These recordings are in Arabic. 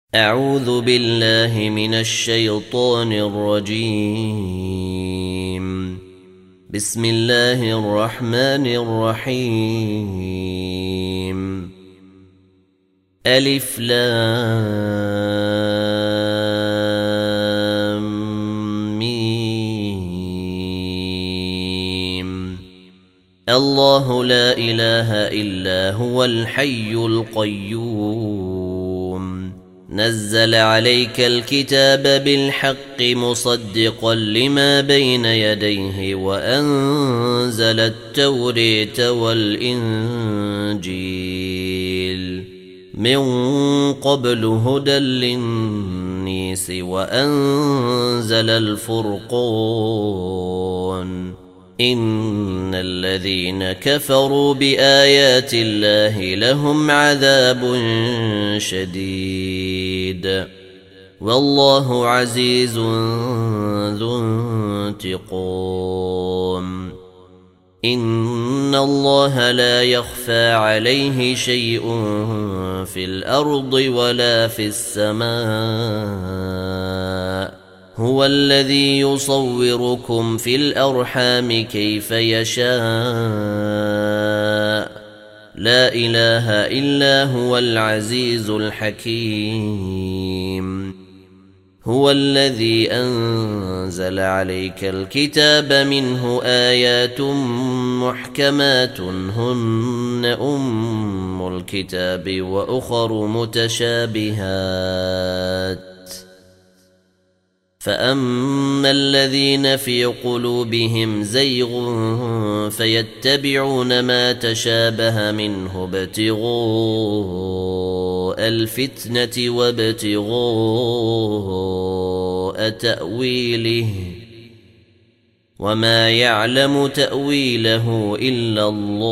أعوذ بالله من الشيطان الرجيم. بسم الله الرحمن الرحيم. ألف لام ميم. الله لا إله إلا هو الحي القيوم. نزل عليك الكتاب بالحق مصدقا لما بين يديه وأنزل التوريت والإنجيل من قبل هدى للناس وأنزل الفرقان. إن الذين كفروا بآيات الله لهم عذاب شديد والله عزيز ذو انتقام. إن الله لا يخفى عليه شيء في الأرض ولا في السماء. هو الذي يصوركم في الأرحام كيف يشاء. لا إله إلا هو العزيز الحكيم. هو الذي أنزل عليك الكتاب منه آيات محكمات هن أم الكتاب وأخر متشابهات. فأما الذين في قلوبهم زيغ فيتبعون ما تشابه منه ابتغاء الفتنة وابتغاء تأويله وما يعلم تأويله إلا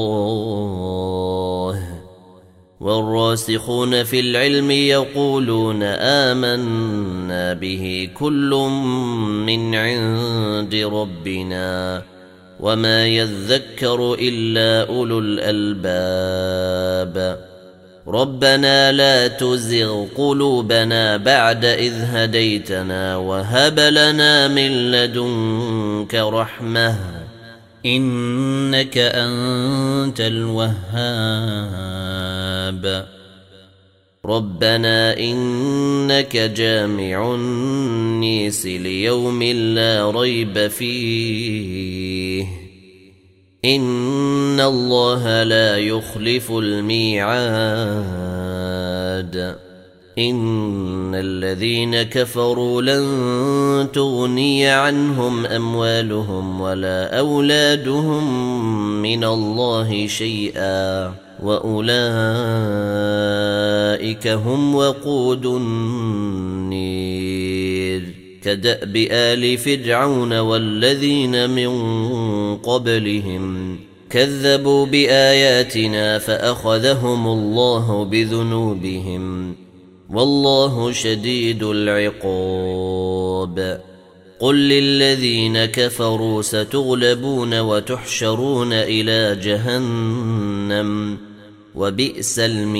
الله. والراسخون في العلم يقولون آمنا به كل من عند ربنا وما يذكر إلا أولو الألباب. ربنا لا تزغ قلوبنا بعد إذ هديتنا وهب لنا من لدنك رحمة إنك أنت الوهاب. ربنا إنك جامع الناس ليوم لا ريب فيه إن الله لا يخلف الميعاد. إن الذين كفروا لن تغني عنهم أموالهم ولا أولادهم من الله شيئا وأولئك هم وقود النير. كدأب آل فرعون والذين من قبلهم كذبوا بآياتنا فأخذهم الله بذنوبهم والله شديد العقاب. قل للذين كفروا ستغلبون وتحشرون إلى جهنم وبئس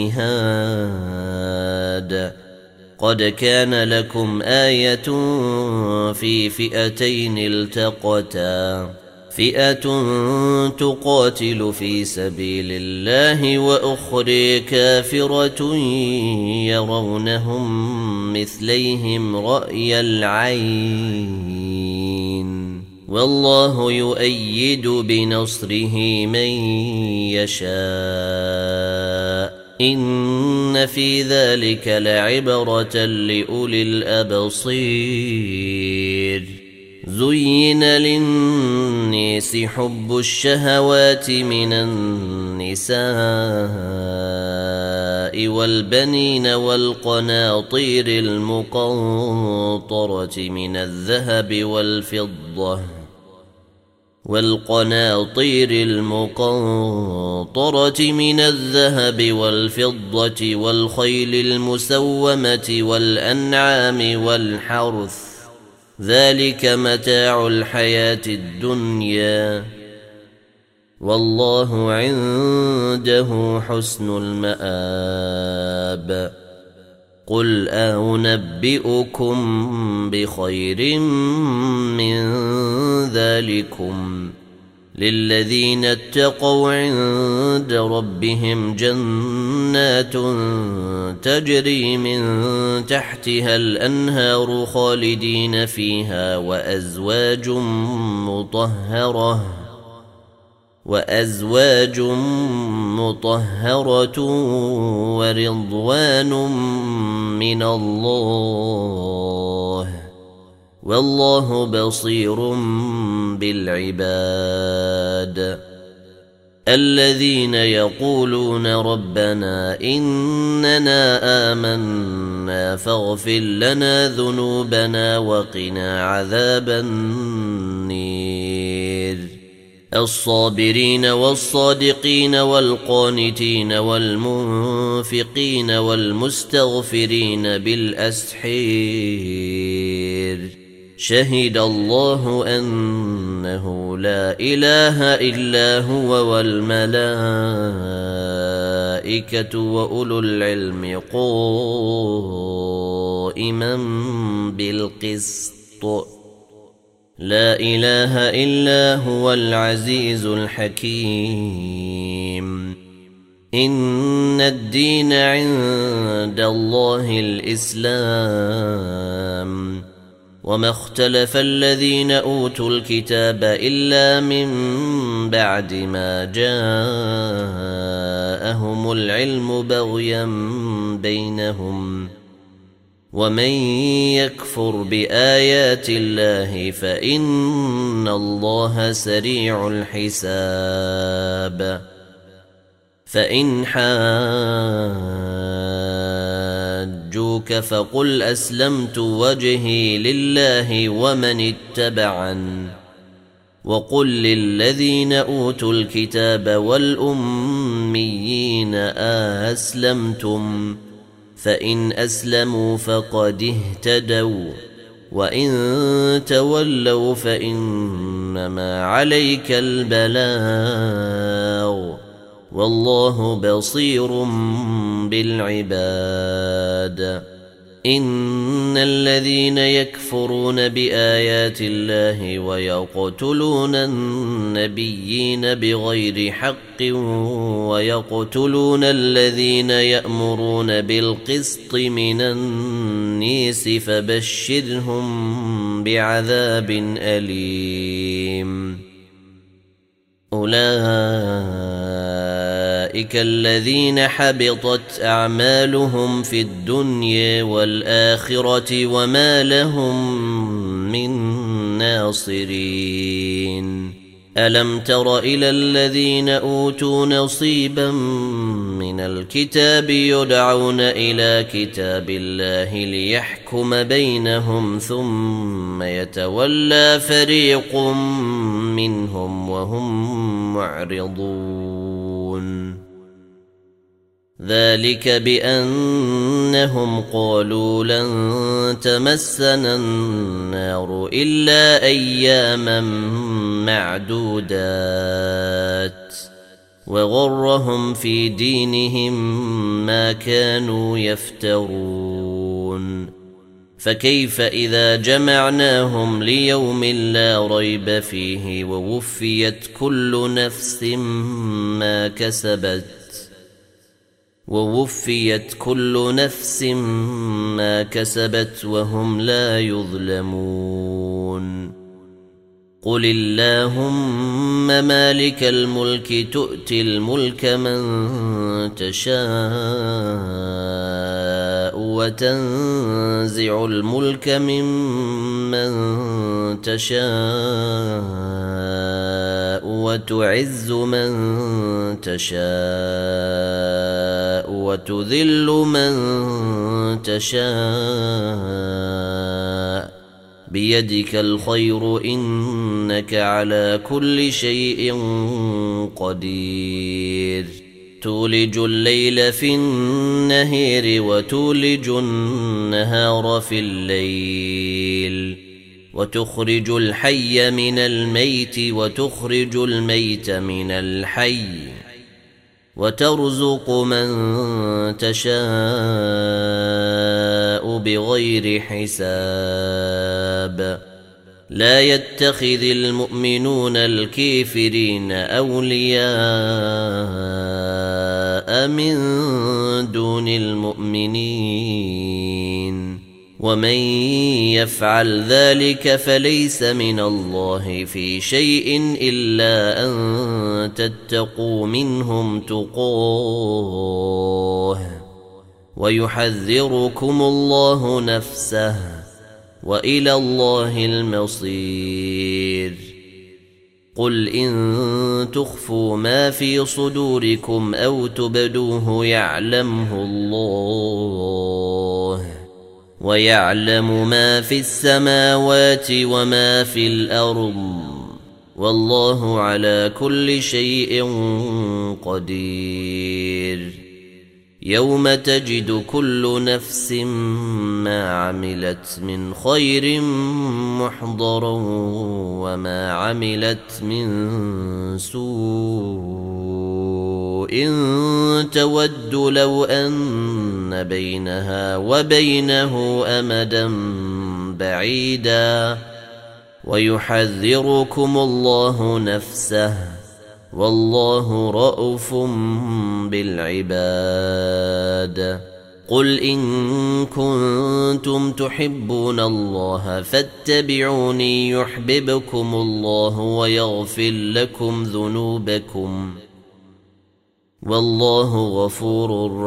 المهاد. قد كان لكم آية في فئتين التقتا فئة تقاتل في سبيل الله وأخرى كافرة يرونهم مثليهم رأي العين والله يؤيد بنصره من يشاء. إن في ذلك لعبرة لأولي الأبصير. زين للناس حب الشهوات من النساء والبنين والقناطير المقنطرة من الذهب والفضة والخيل المسومة والأنعام والحرث ذلك متاع الحياة الدنيا والله عنده حسن المآب. قل أنبئكم بخير من ذلكم للذين اتقوا عند ربهم جنات تجري من تحتها الأنهار خالدين فيها وأزواج مطهرة ورضوان من الله والله بصير بالعباد الذين يقولون ربنا إننا آمنا فاغفر لنا ذنوبنا وقنا عذاب النير الصابرين والصادقين والقانتين والمنفقين والمستغفرين بالأسحير شهد الله أنه لا إله إلا هو والملائكة وأولو العلم قائما بالقسط لا إله إلا هو العزيز الحكيم إن الدين عند الله الإسلام وما اختلف الذين أوتوا الكتاب إلا من بعد ما جاءهم العلم بغيا بينهم ومن يكفر بآيات الله فإن الله سريع الحساب فإن حاجوك فقل أسلمت وجهي لله ومن اتبعن وقل للذين أوتوا الكتاب والأميين أسلمتم فإن أسلموا فقد اهتدوا وإن تولوا فإنما عليك البلاغ والله بصير بالعباد إن الذين يكفرون بآيات الله ويقتلون النبيين بغير حق ويقتلون الذين يأمرون بالقسط من الناس فبشرهم بعذاب أليم أولئك الذين حبطت أعمالهم في الدنيا والآخرة وما لهم من ناصرين ألم تر إلى الذين أوتوا نصيبا من الكتاب يدعون إلى كتاب الله ليحكم بينهم ثم يتولى فريق منهم وهم معرضون ذلك بأنهم قالوا لن تمسنا النار إلا أياما معدودات وغرهم في دينهم ما كانوا يفترون فكيف إذا جمعناهم ليوم لا ريب فيه ووفيت كل نفس ما كسبت وهم لا يظلمون قل اللهم مالك الملك تؤتي الملك من تشاء وتنزع الملك ممن تشاء وتعز من تشاء وتذل من تشاء بيدك الخير إنك على كل شيء قدير تولج الليل في النهار وتولج النهار في الليل وتخرج الحي من الميت وتخرج الميت من الحي وترزق من تشاء بغير حساب لا يتخذ المؤمنون الكافرين أولياء من دون المؤمنين ومن يفعل ذلك فليس من الله في شيء إلا أن تتقوا منهم تقاه ويحذركم الله نفسه وإلى الله المصير قل إن تخفوا ما في صدوركم أو تبدوه يعلمه الله ويعلم ما في السماوات وما في الأرض والله على كل شيء قدير يوم تجد كل نفس ما عملت من خير محضرا وما عملت من سوء تود لو أن بينها وبينه أمدا بعيدا ويحذركم الله نفسه والله رءوف بالعباد قل إن كنتم تحبون الله فاتبعوني يحببكم الله ويغفر لكم ذنوبكم والله غفور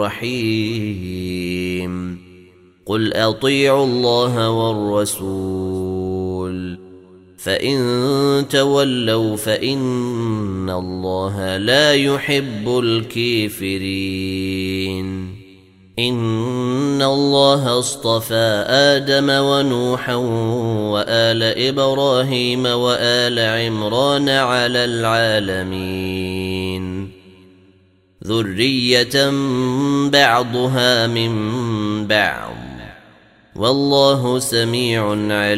رحيم قل أطيعوا الله والرسول فإن تولوا فإن الله لا يحب الكافرين إن الله اصطفى آدم ونوحا وآل إبراهيم وآل عمران على العالمين ذرية بعضها من بعض والله سميع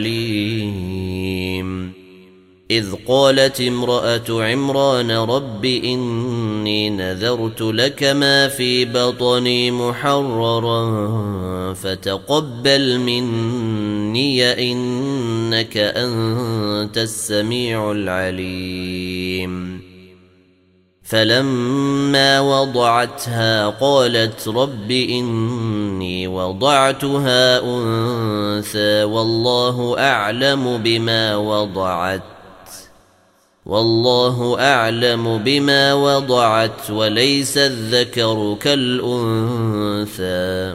عليم إذ قالت امرأة عمران رب إني نذرت لك ما في بطني محررا فتقبل مني إنك أنت السميع العليم فلما وضعتها قالت رب إني وضعتها أنثى والله أعلم بما وضعت وليس الذكر كالأنثى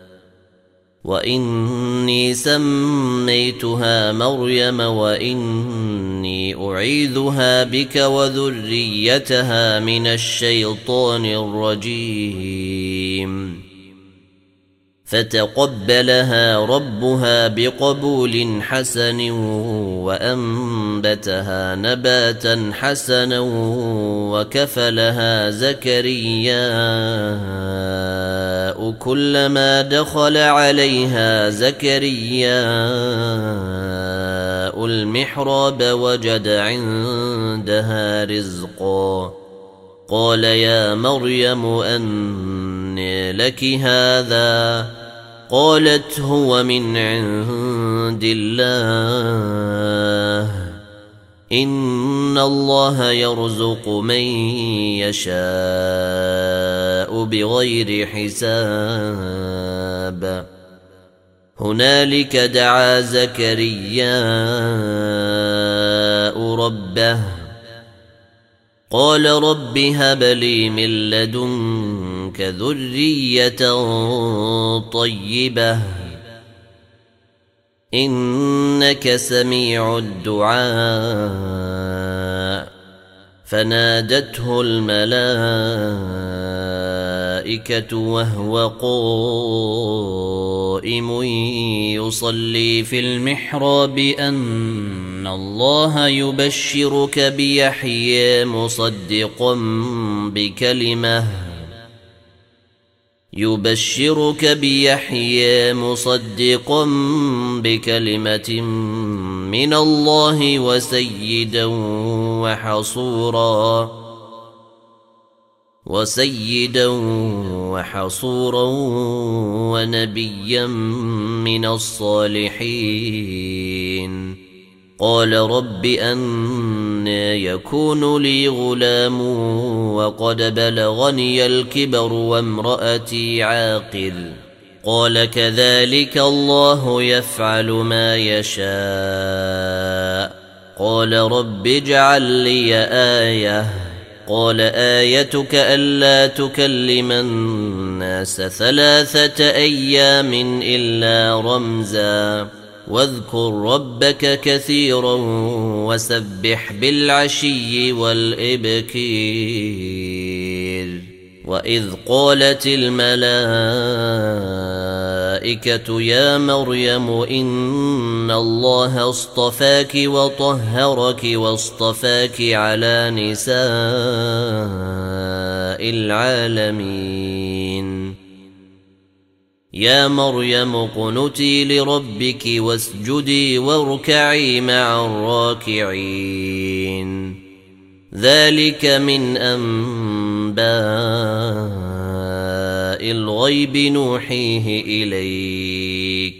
وإني سميتها مريم وإني أعيذها بك وذريتها من الشيطان الرجيم فتقبلها ربها بقبول حسن وأنبتها نباتا حسنا وكفلها زكرياء كلما دخل عليها زكرياء المحراب وجد عندها رزقا قال يا مريم أنى لك هذا قالت هو من عند الله إن الله يرزق من يشاء بغير حساب هنالك دعا زكرياء ربه قال رب هب لي من لدنك ذرية طيبة إنك سميع الدعاء فنادته الملائكة وهو قائم يصلي في المحراب أن الله يبشرك بيحيى مصدقا بكلمة من الله وسيدا وحصورا وسيدا وحصورا ونبيا من الصالحين. قال رب أنى يكون لي غلام وقد بلغني الكبر وامرأتي عاقر. قال كذلك الله يفعل ما يشاء. قال رب اجعل لي آية. قال آيتك ألا تكلم الناس 3 أيام إلا رمزا واذكر ربك كثيرا وسبح بالعشي والإبكير. وإذ قالت الملائكة يا مريم إن الله اصطفاك وطهرك واصطفاك على نساء العالمين. يا مريم اقنتي لربك واسجدي واركعي مع الراكعين. ذلك من أنباء الغيب نوحيه إليك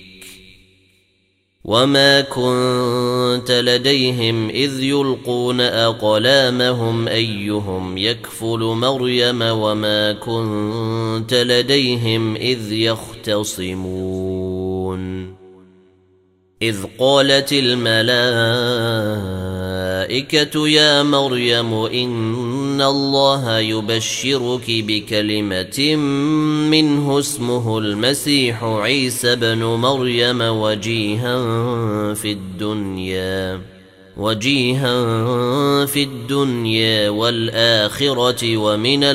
وما كنت لديهم إذ يلقون أقلامهم أيهم يكفل مريم وما كنت لديهم إذ يختصمون. إذ قالت الملائكة يا مريم إن الله يبشرك بكلمة منه اسمه المسيح عيسى بن مريم وجيها في الدنيا والآخرة ومن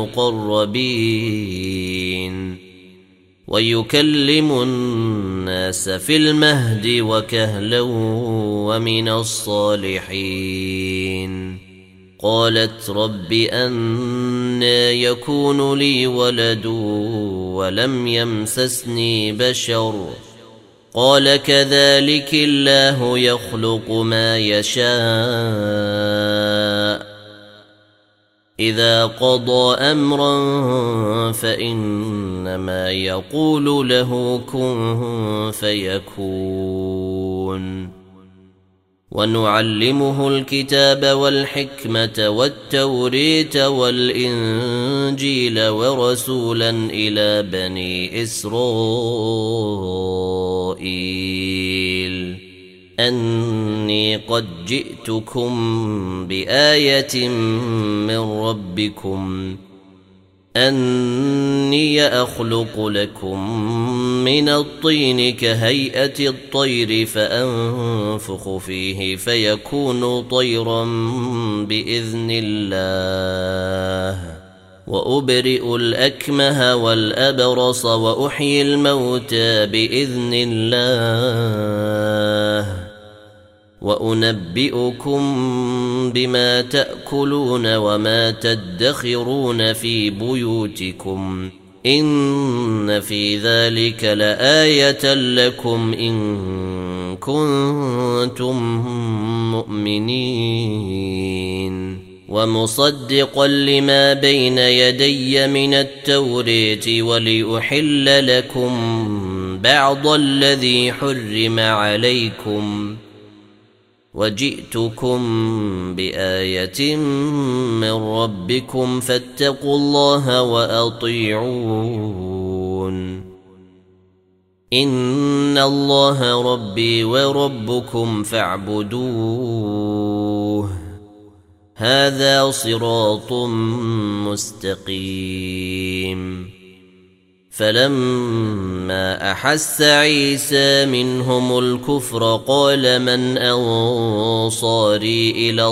المقربين ويكلم الناس في المهد وكهلا ومن الصالحين. قالت رب أنى يكون لي ولد ولم يمسسني بشر. قال كذلك الله يخلق ما يشاء إذا قضى أمرا فإنما يقول له كن فيكون. ونعلمه الكتاب والحكمة والتوريت والإنجيل ورسولا إلى بني إسرائيل أني قد جئتكم بآية من ربكم أني أخلق لكم من الطين كهيئة الطير فأنفخ فيه فيكون طيرا بإذن الله وأبرئ الأكمه والأبرص وأحيي الموتى بإذن الله وأنبئكم بما تأكلون وما تدخرون في بيوتكم إن في ذلك لآية لكم إن كنتم مؤمنين. ومصدقا لما بين يدي من التوريت ولأحل لكم بعض الذي حرم عليكم وجئتكم بآية من ربكم فاتقوا الله وأطيعون. إن الله ربي وربكم فاعبدوه هذا صراط مستقيم. فلما أحس عيسى منهم الكفر قال من أنصاري إلى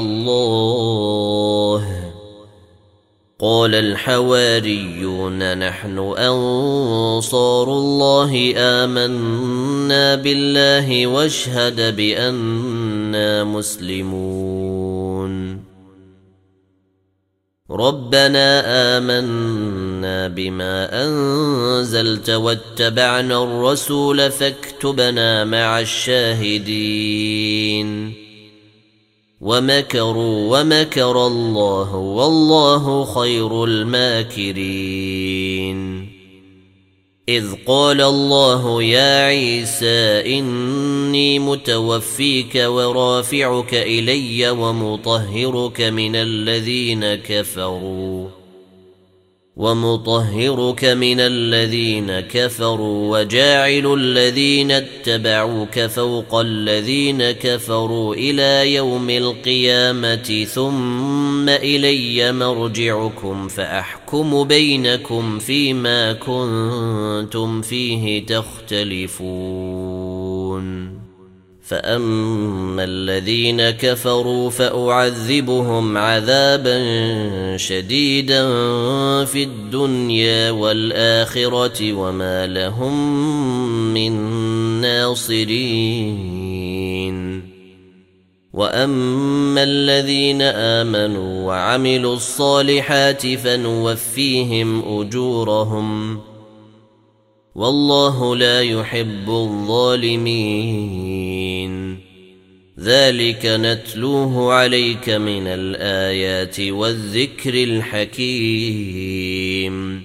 الله قال الحواريون نحن أنصار الله آمنا بالله واشهد بأننا مسلمون. ربنا آمنا بما أنزلت واتبعنا الرسول فاكتبنا مع الشاهدين. ومكروا ومكر الله والله خير الماكرين. إذ قال الله يا عيسى إني متوفيك ورافعك إلي ومطهرك من الذين كفروا وجاعل الذين اتبعوك فوق الذين كفروا إلى يوم القيامة ثم إلي مرجعكم فأحكم بينكم فيما كنتم فيه تختلفون. فأما الذين كفروا فأعذبهم عذابا شديدا في الدنيا والآخرة وما لهم من ناصرين. وأما الذين آمنوا وعملوا الصالحات فنوفيهم أجورهم والله لا يحب الظالمين. ذلك نتلوه عليك من الآيات والذكر الحكيم.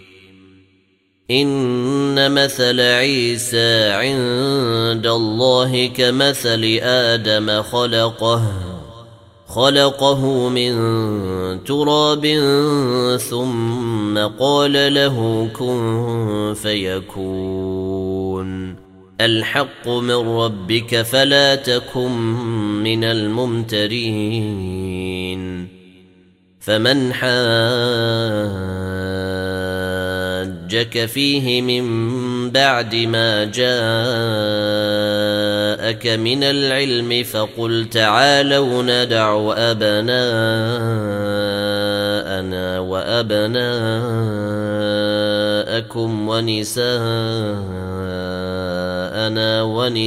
إن مثل عيسى عند الله كمثل آدم خلقه من تراب ثم قال له كن فيكون. الحق من ربك فلا تكن من الممترين. فمن حاجك فيه من بعد ما جاءك من العلم فقل تعالوا ندع أبناءنا وأبناءكم ونساءنا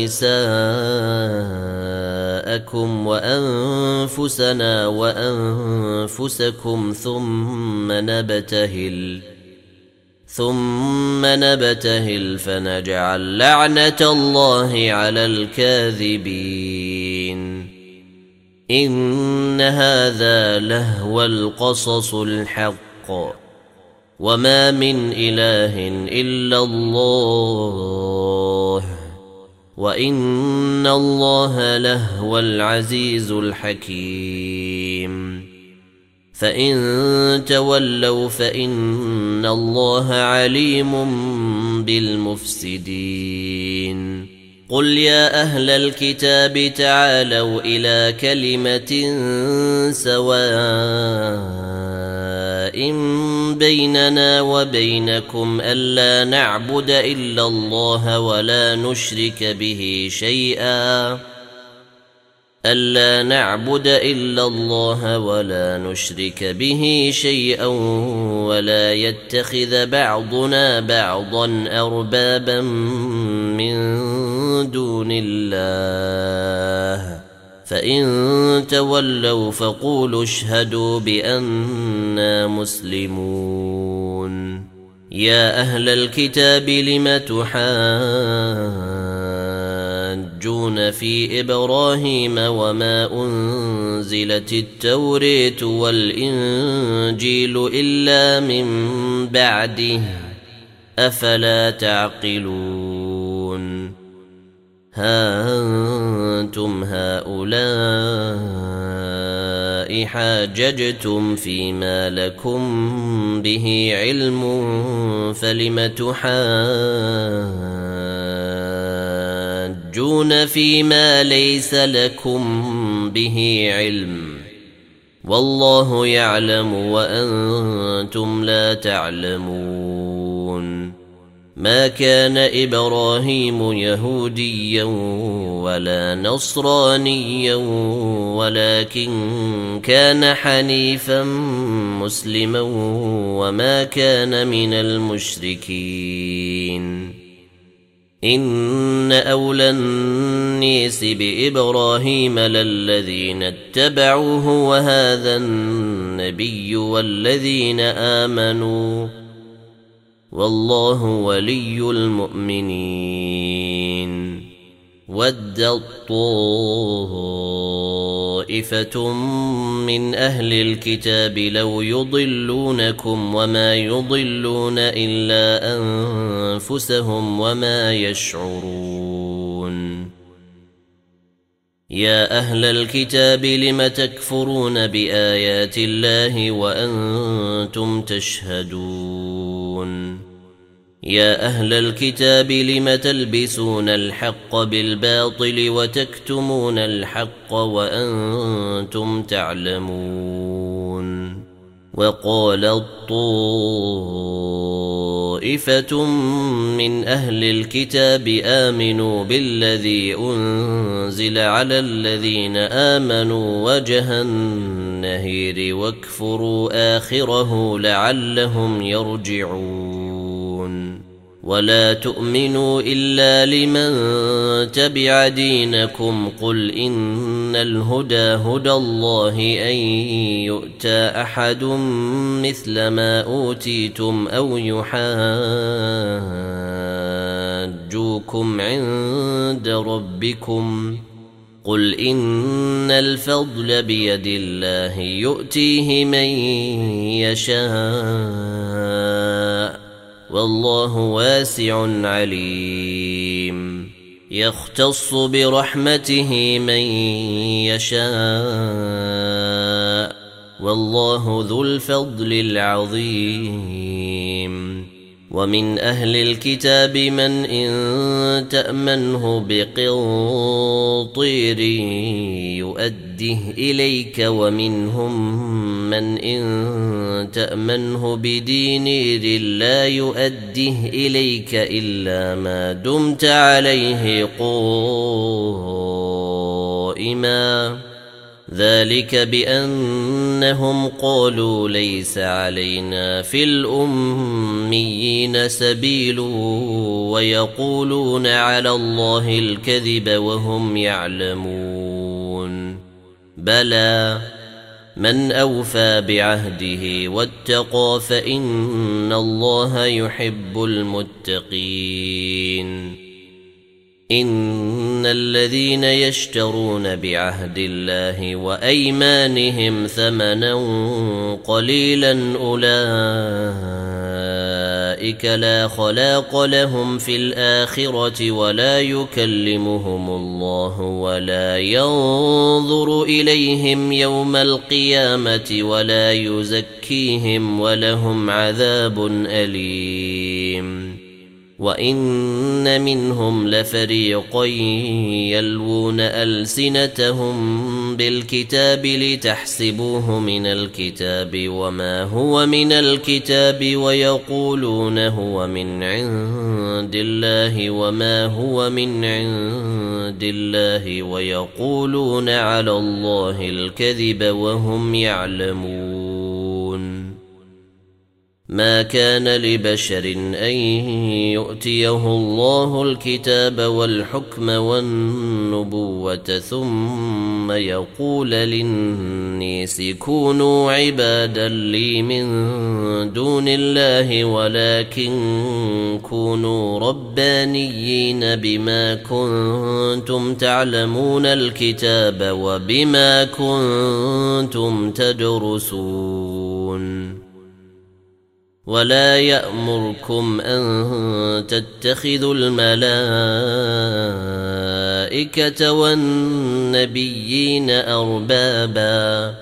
ونساءكم وأنفسنا وأنفسكم ثم نبتهل فنجعل لعنة الله على الكاذبين. إن هذا لهو القصص الحق وما من إله إلا الله وإن الله لهو العزيز الحكيم. فإن تولوا فإن الله عليم بالمفسدين. قل يا أهل الكتاب تعالوا إلى كلمة سواء بيننا وبينكم ألا نعبد إلا الله ولا نشرك به شيئا ولا يتخذ بعضنا بعضا أربابا من دون الله. فإن تولوا فقولوا اشهدوا بأننا مسلمون. يا أهل الكتاب لم تحاجون في إبراهيم وما أنزلت التوراة والإنجيل إلا من بعده أفلا تعقلون. ها أنتم هؤلاء حاججتم فيما لكم به علم فلم تحاجون فيما ليس لكم به علم والله يعلم وأنتم لا تعلمون. ما كان إبراهيم يهوديا ولا نصرانيا ولكن كان حنيفا مسلما وما كان من المشركين. إن أولى الناس بإبراهيم للذين اتبعوه وهذا النبي والذين آمنوا والله ولي المؤمنين. ودت طائفة طائفة من أهل الكتاب لو يضلونكم وما يضلون إلا أنفسهم وما يشعرون. يا أهل الكتاب لم تكفرون بآيات الله وأنتم تشهدون. يا أهل الكتاب لم تلبسون الحق بالباطل وتكتمون الحق وأنتم تعلمون. وقالت طائفة من أهل الكتاب آمنوا بالذي أنزل على الذين آمنوا وجه النهير واكفروا آخره لعلهم يرجعون. ولا تؤمنوا إلا لمن تبع دينكم قل إن الهدى هدى الله أن يؤتى أحد مثل ما أوتيتم أو يحاجوكم عند ربكم قل إن الفضل بيد الله يؤتيه من يشاء والله واسع عليم. يختص برحمته من يشاء والله ذو الفضل العظيم. ومن أهل الكتاب من إن تأمنه بقنطير يؤده إليك ومنهم من إن تأمنه بدينار لا يؤده إليك إلا ما دمت عليه قائما ذلك بأنهم قالوا ليس علينا في الأميين سبيل ويقولون على الله الكذب وهم يعلمون. بلى من أوفى بعهده واتقى فإن الله يحب المتقين. إن الذين يشترون بعهد الله وأيمانهم ثمنا قليلا أولئك لا خلاق لهم في الآخرة ولا يكلمهم الله ولا ينظر إليهم يوم القيامة ولا يزكيهم ولهم عذاب أليم. وإن منهم لفريقا يلوون ألسنتهم بالكتاب لتحسبوه من الكتاب وما هو من الكتاب ويقولون هو من عند الله وما هو من عند الله ويقولون على الله الكذب وهم يعلمون. ما كان لبشر أن يؤتيه الله الكتاب والحكم والنبوة ثم يقول للناس كونوا عبادا لي من دون الله ولكن كونوا ربانيين بما كنتم تعلمون الكتاب وبما كنتم تدرسون. ولا يأمركم أن تتخذوا الملائكة والنبيين أربابا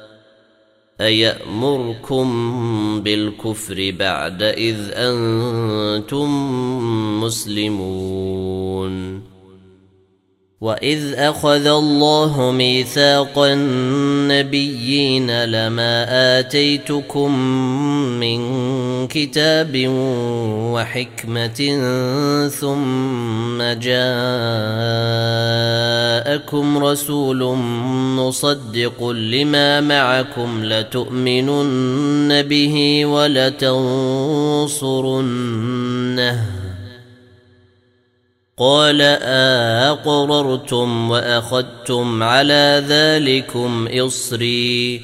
أيأمركم بالكفر بعد إذ أنتم مسلمون. وإذ أخذ الله ميثاق النبيين لما آتيتكم من كتاب وحكمة ثم جاءكم رسول مصدق لما معكم لتؤمنن به ولتنصرنه قال أقررتم وأخذتم على ذلكم إصري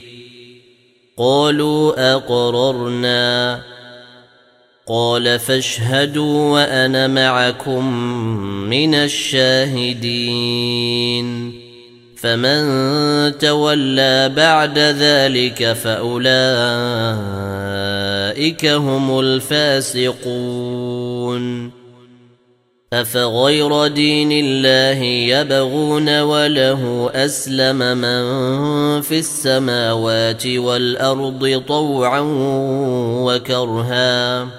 قالوا أقررنا قال فاشهدوا وأنا معكم من الشاهدين. فمن تولى بعد ذلك فأولئك هم الفاسقون أفغير دين الله يبغون وله أسلم من في السماوات والأرض طوعا وكرها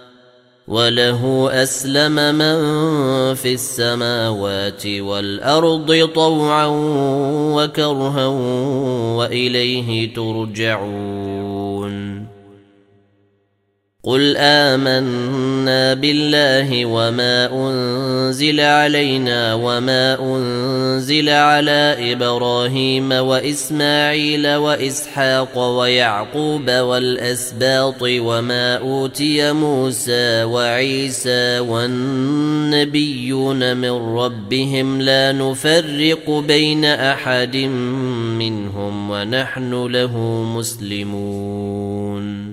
وإليه ترجعون قل آمنا بالله وما أنزل علينا وما أنزل على إبراهيم وإسماعيل وإسحاق ويعقوب والأسباط وما أوتي موسى وعيسى والنبيون من ربهم لا نفرق بين أحد منهم ونحن له مسلمون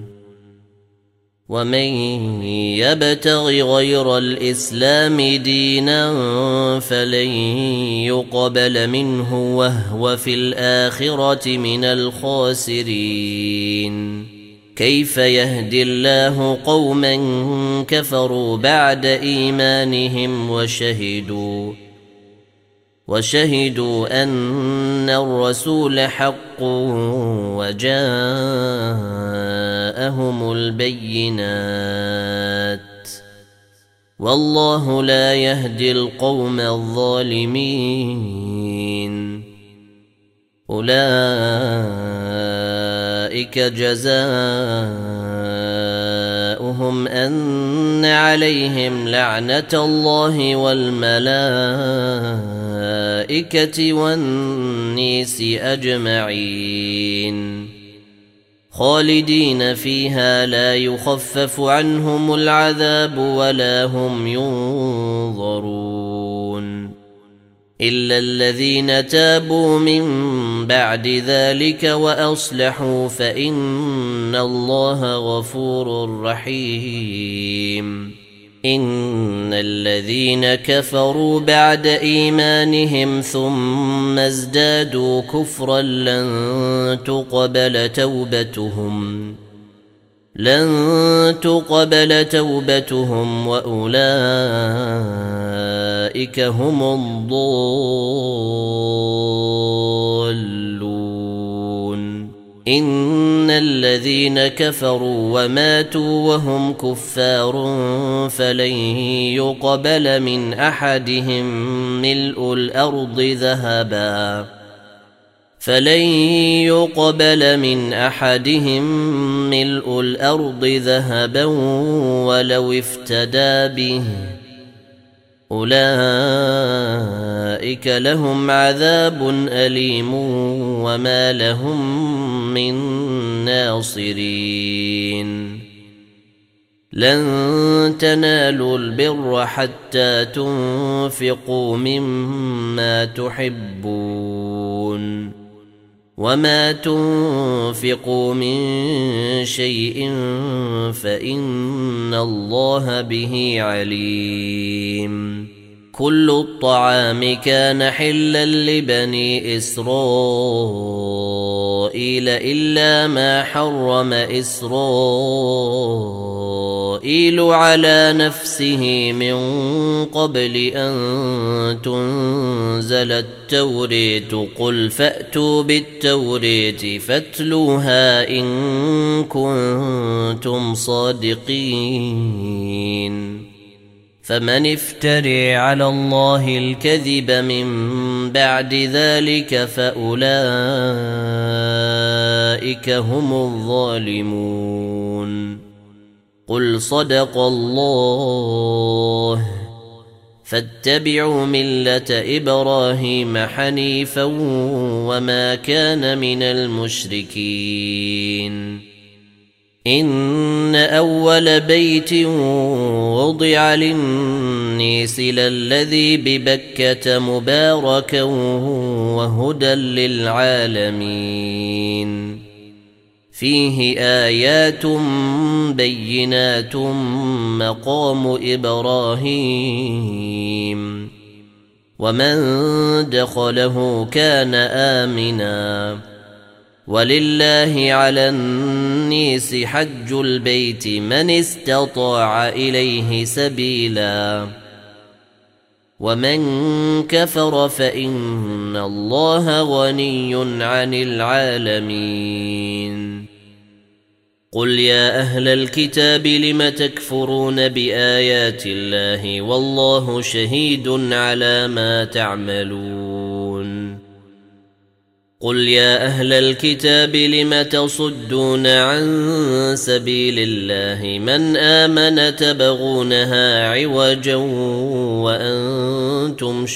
ومن يبتغ غير الإسلام دينا فلن يقبل منه وهو في الآخرة من الخاسرين كيف يهدي الله قوما كفروا بعد إيمانهم وشهدوا أن الرسول حق وجاءهم البينات والله لا يهدي القوم الظالمين أولئك جزاؤهم أن عليهم لعنة الله والملائكة والناس أجمعين خالدين فيها لا يخفف عنهم العذاب ولا هم ينظرون إلا الذين تابوا من بعد ذلك وأصلحوا فإن الله غفور رحيم إن الذين كفروا بعد إيمانهم ثم ازدادوا كفرا لن تقبل توبتهم وأولئك هم الضالون إن الذين كفروا وماتوا وهم كفار فلن يقبل من أحدهم ملء الأرض ذهبا ولو افتدى به أولئك لهم عذاب أليم وما لهم من ناصرين لن تنالوا البر حتى تنفقوا مما تحبون وما تنفقوا من شيء فإن الله به عليم كل الطعام كان حلا لبني إسرائيل إلا ما حرم إسرائيل على نفسه من قبل أن تنزل التوراة قل فأتوا بالتوراة فاتلوها إن كنتم صادقين فمن افتري على الله الكذب من بعد ذلك فأولئك هم الظالمون قل صدق الله فاتبعوا ملة إبراهيم حنيفا وما كان من المشركين إن أول بيت وضع للناس للذي ببكة مباركا وهدى للعالمين فيه آيات بينات مقام إبراهيم ومن دخله كان آمنا ولله على الناس حج البيت من استطاع إليه سبيلا ومن كفر فإن الله غني عن العالمين قل يا أهل الكتاب لم تكفرون بآيات الله والله شهيد على ما تعملون قل يا أهل الكتاب لم تصدون عن سبيل الله من آمن تبغونها عوجا وأنتم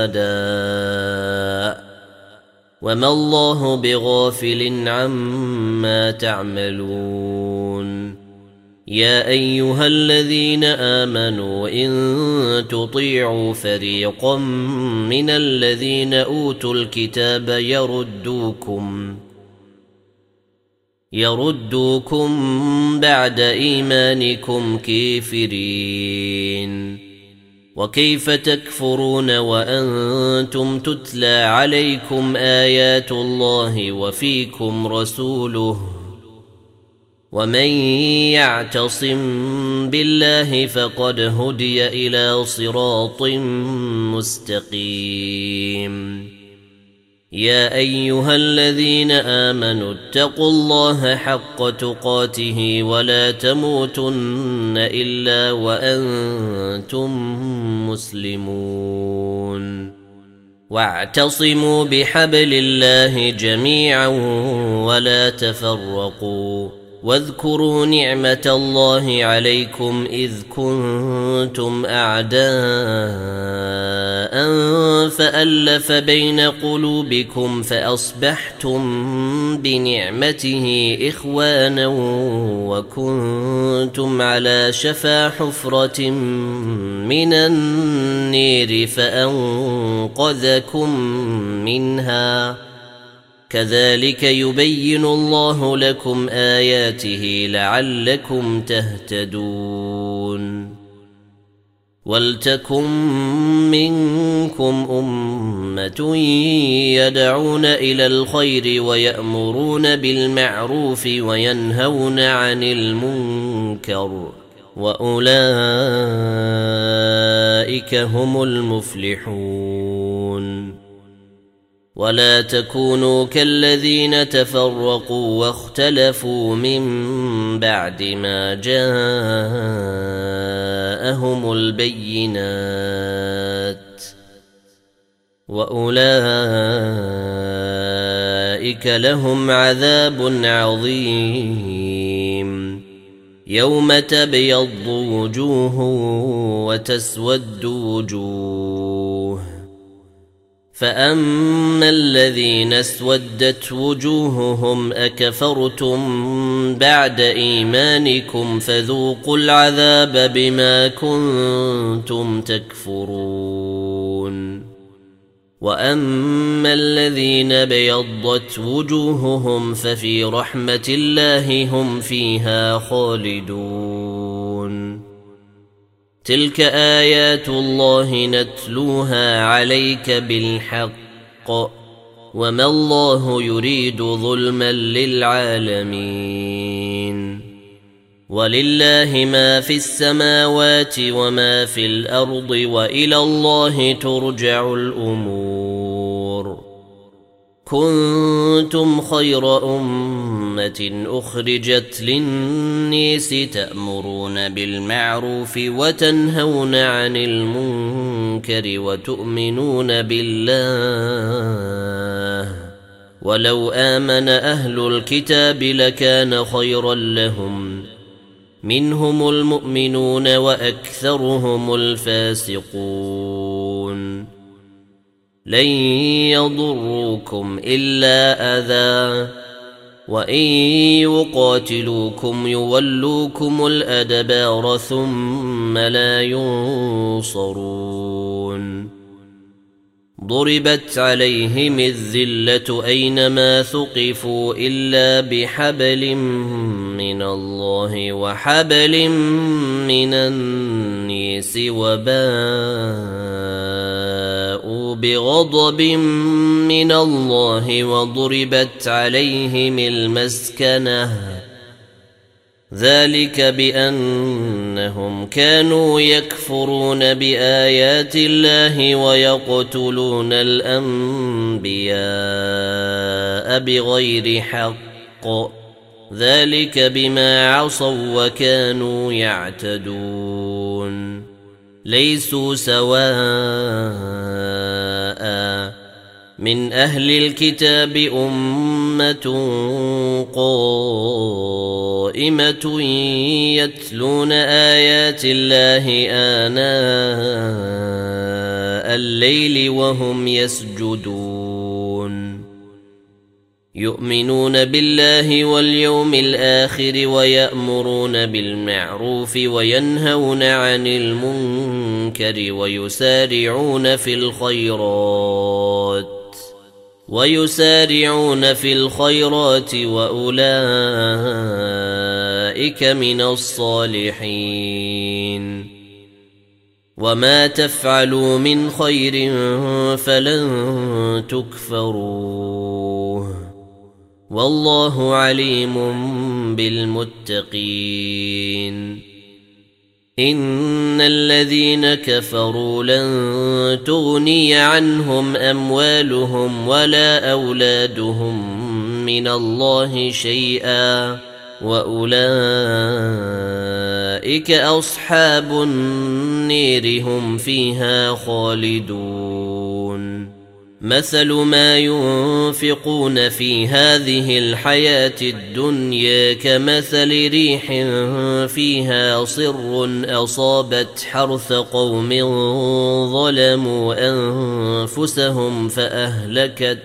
شهداء وما الله بغافل عما تعملون يا أيها الذين آمنوا إن تطيعوا فريقا من الذين أوتوا الكتاب يردوكم بعد إيمانكم كافرين وكيف تكفرون وأنتم تتلى عليكم آيات الله وفيكم رسوله ومن يعتصم بالله فقد هدي إلى صراط مستقيم يا أيها الذين آمنوا اتقوا الله حق تقاته ولا تموتن إلا وأنتم مسلمون واعتصموا بحبل الله جميعا ولا تفرقوا واذكروا نعمة الله عليكم إذ كنتم أعداء فألف بين قلوبكم فأصبحتم بنعمته إخوانا وكنتم على شفا حفرة من النير فأنقذكم منها كذلك يبين الله لكم آياته لعلكم تهتدون ولتكن منكم أمة يدعون إلى الخير ويأمرون بالمعروف وينهون عن المنكر وأولئك هم المفلحون ولا تكونوا كالذين تفرقوا واختلفوا من بعد ما جاءهم البينات وأولئك لهم عذاب عظيم يوم تبيض وجوه وتسود وجوه فأما الذين اسودت وجوههم أكفرتم بعد إيمانكم فذوقوا العذاب بما كنتم تكفرون وأما الذين بيضت وجوههم ففي رحمة الله هم فيها خالدون تلك آيات الله نتلوها عليك بالحق وما الله يريد ظلما للعالمين ولله ما في السماوات وما في الأرض وإلى الله ترجع الأمور كنتم خير أمة أخرجت للناس تأمرون بالمعروف وتنهون عن المنكر وتؤمنون بالله ولو آمن أهل الكتاب لكان خيرا لهم منهم المؤمنون وأكثرهم الفاسقون لن يضروكم إلا أذى وإن يقاتلوكم يولوكم الأدبار ثم لا ينصرون ضربت عليهم الذلة أينما ثقفوا إلا بحبل من الله وحبل من الناس وباءوا بغضب من الله وضربت عليهم المسكنة ذلك بأنهم كانوا يكفرون بآيات الله ويقتلون الأنبياء بغير حق ذلك بما عصوا وكانوا يعتدون ليسوا سواء من أهل الكتاب أمة قائمة يتلون آيات الله آناء الليل وهم يسجدون يؤمنون بالله واليوم الآخر ويأمرون بالمعروف وينهون عن المنكر ويسارعون في الخيرات وأولئك من الصالحين وما تفعلوا من خير فلن تكفروه والله عليم بالمتقين إن الذين كفروا لن تغني عنهم أموالهم ولا أولادهم من الله شيئا وأولئك أصحاب النير هم فيها خالدون مثل ما ينفقون في هذه الحياة الدنيا كمثل ريح فيها صر أصابت حرث قوم ظلموا أنفسهم فأهلكت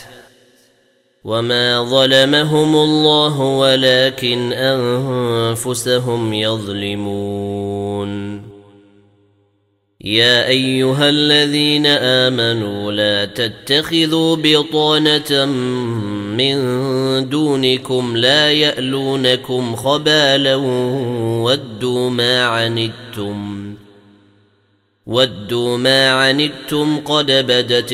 وما ظلمهم الله ولكن أنفسهم يظلمون يا أيها الذين آمنوا لا تتخذوا بطانة من دونكم لا يألونكم خبالا ودوا ما عنتم قد بدت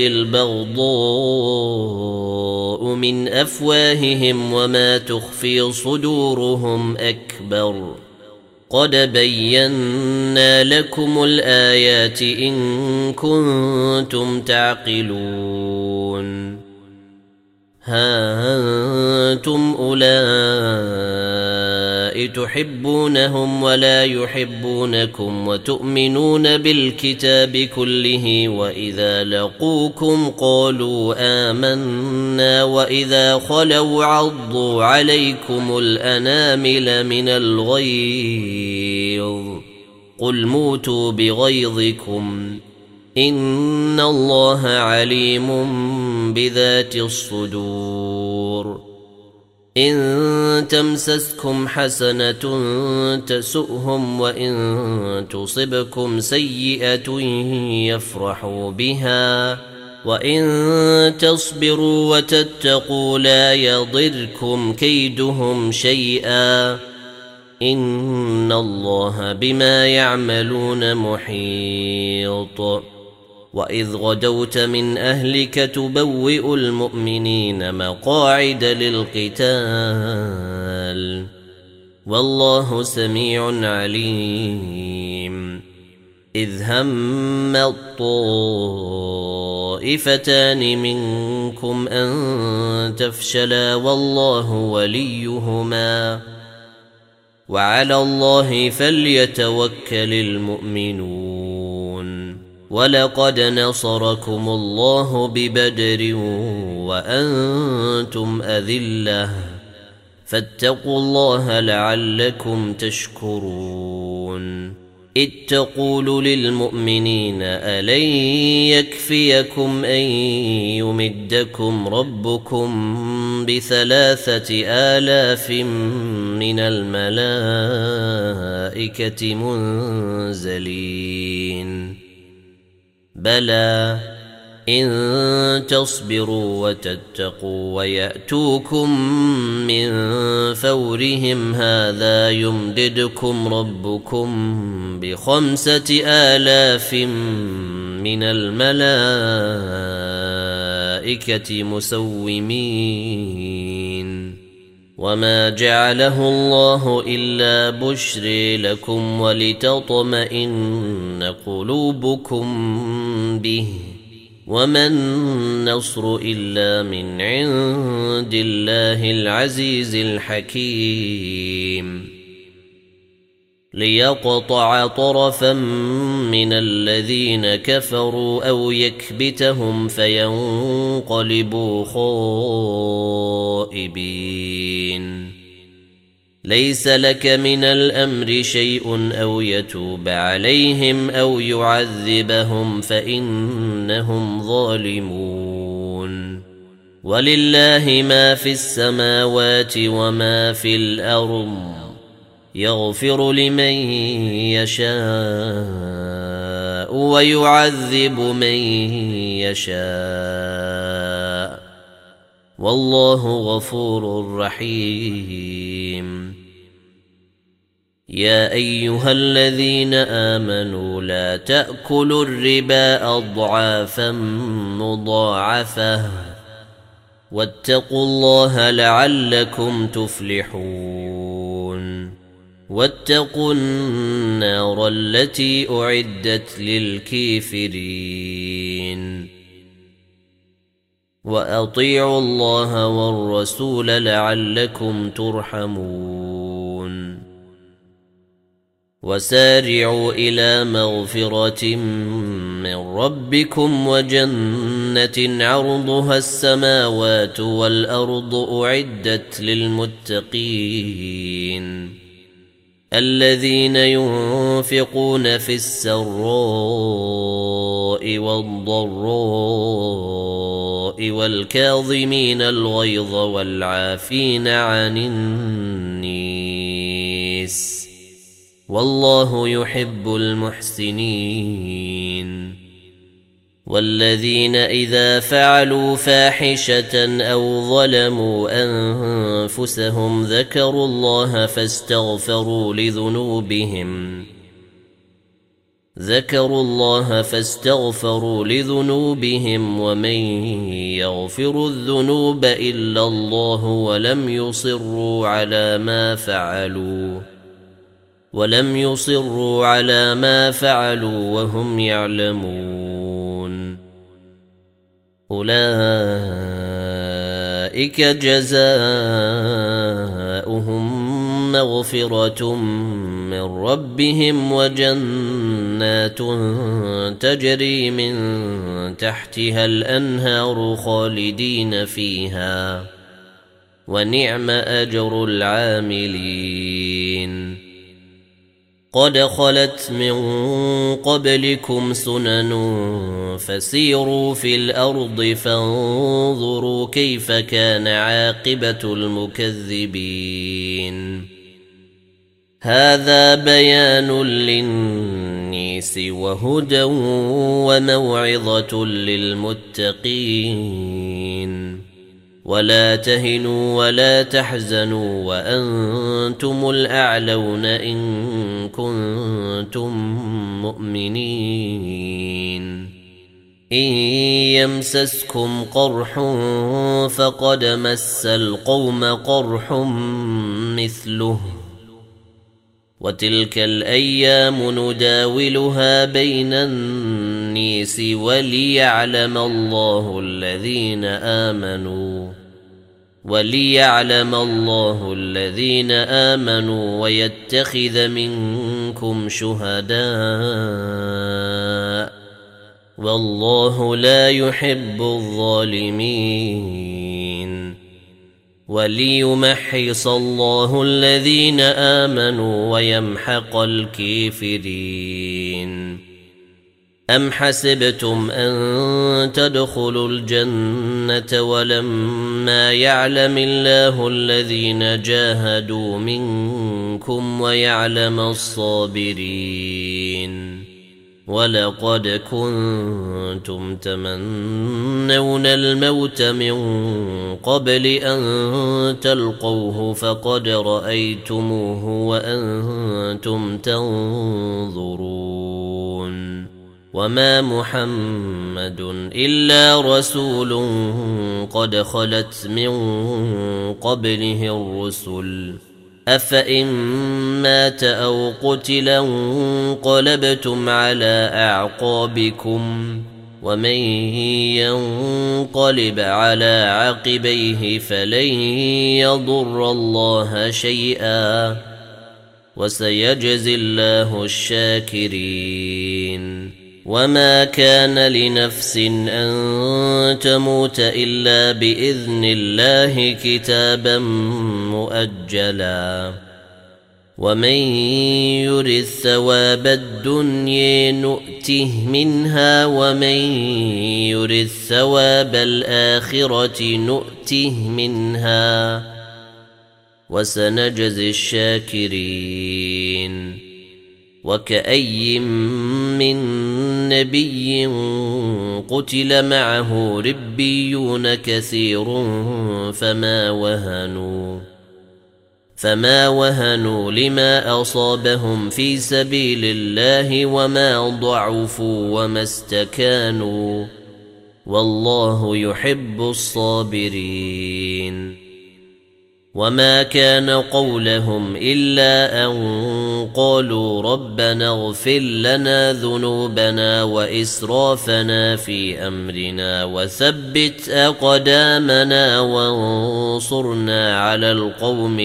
البغضاء من أفواههم وما تخفي صدورهم أكبر قد بينا لكم الآيات إن كنتم تعقلون ها أنتم أولئك تحبونهم ولا يحبونكم وتؤمنون بالكتاب كله وإذا لقوكم قالوا آمنا وإذا خلوا عضوا عليكم الأنامل من الغيظ قل موتوا بغيظكم إن الله عليم بذات الصدور إن تمسسكم حسنة تسؤهم وإن تصبكم سيئة يفرحوا بها وإن تصبروا وتتقوا لا يضركم كيدهم شيئا إن الله بما يعملون محيط وإذ غدوت من أهلك تبوئ المؤمنين مقاعد للقتال والله سميع عليم إذ هم الطائفتان منكم أن تفشلا والله وليهما وعلى الله فليتوكل المؤمنون ولقد نصركم الله ببدر وأنتم أذلة فاتقوا الله لعلكم تشكرون إذ تقول للمؤمنين ألن يكفيكم أن يمدكم ربكم ب3,000 من الملائكة منزلين بلى إن تصبروا وتتقوا ويأتوكم من فورهم هذا يمددكم ربكم ب5,000 من الملائكة مسومين وما جعله الله إلا بشرى لكم ولتطمئن قلوبكم به وما النصر إلا من عند الله العزيز الحكيم ليقطع طرفا من الذين كفروا أو يكبتهم فينقلبوا خائبين ليس لك من الأمر شيء أو يتوب عليهم أو يعذبهم فإنهم ظالمون ولله ما في السماوات وما في الأرض يغفر لمن يشاء ويعذب من يشاء والله غفور رحيم يا أيها الذين آمنوا لا تأكلوا الربا أضعافا مضاعفة واتقوا الله لعلكم تفلحون واتقوا النار التي أعدت للكافرين وأطيعوا الله والرسول لعلكم ترحمون وسارعوا إلى مغفرة من ربكم وجنة عرضها السماوات والأرض أعدت للمتقين الذين ينفقون في السراء والضراء والكاظمين الغيظ والعافين عن الناس والله يحب المحسنين والذين إذا فعلوا فاحشة أو ظلموا أنفسهم ذكروا الله فاستغفروا لذنوبهم ومن يغفر الذنوب إلا الله ولم يصروا على ما فعلوا وهم يعلمون أولئك جزاؤهم مغفرة من ربهم وجنات تجري من تحتها الأنهار خالدين فيها ونعم أجر العاملين قد خلت من قبلكم سنن فسيروا في الأرض فانظروا كيف كان عاقبة المكذبين هذا بيان للناس وهدى وموعظة للمتقين ولا تهنوا ولا تحزنوا وأنتم الأعلون إن كنتم مؤمنين إن يمسسكم قرح فقد مس القوم قرح مثله وتلك الأيام نداولها بين الناس وليعلم الله الذين آمنوا ويتخذ منكم شهداء والله لا يحب الظالمين وليمحص الله الذين آمنوا ويمحق الكافرين أم حسبتم أن تدخلوا الجنة ولما يعلم الله الذين جاهدوا منكم ويعلم الصابرين ولقد كنتم تمنون الموت من قبل أن تلقوه فقد رأيتموه وأنتم تنظرون وما محمد إلا رسول قد خلت من قبله الرسل أفإن مات أو قتلا انقلبتم على أعقابكم ومن ينقلب على عقبيه فلن يضر الله شيئا وسيجزي الله الشاكرين وما كان لنفس أن تموت إلا بإذن الله كتابا مؤجلا ومن يرد ثواب الدنيا نؤته منها ومن يرد ثواب الآخرة نؤته منها وسنجزي الشاكرين وكأي من نبي قتل معه ربيون كثير فما وهنوا لما أصابهم في سبيل الله وما ضعفوا وما استكانوا والله يحب الصابرين وما كان قولهم إلا أن قالوا ربنا اغفر لنا ذنوبنا وإسرافنا في أمرنا وثبت أقدامنا وانصرنا على القوم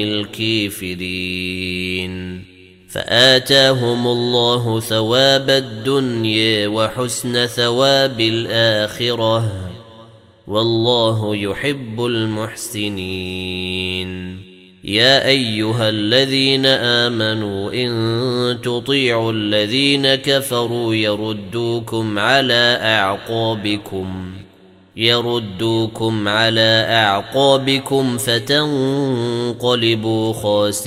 الكافرين فآتاهم الله ثواب الدنيا وحسن ثواب الآخرة والله يحب المحسنين يا أيها الذين آمنوا إن تطيعوا الذين كفروا يردوكم على أعقابكم فتنقلبوا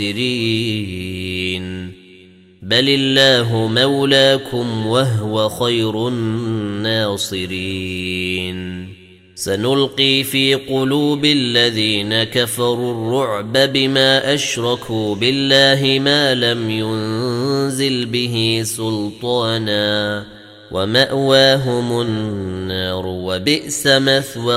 خاسرين بل الله مولاكم وهو خير الناصرين سنلقي في قلوب الذين كفروا الرعب بما أشركوا بالله ما لم ينزل به سلطانا ومأواهم النار وبئس مثوى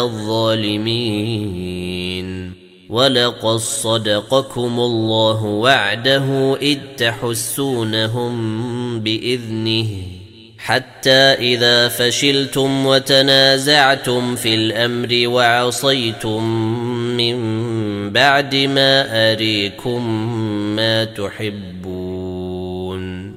الظالمين ولقد صدقكم الله وعده إذ تحسونهم بإذنه حتى إذا فشلتم وتنازعتم في الأمر وعصيتم من بعد ما أريكم ما تحبون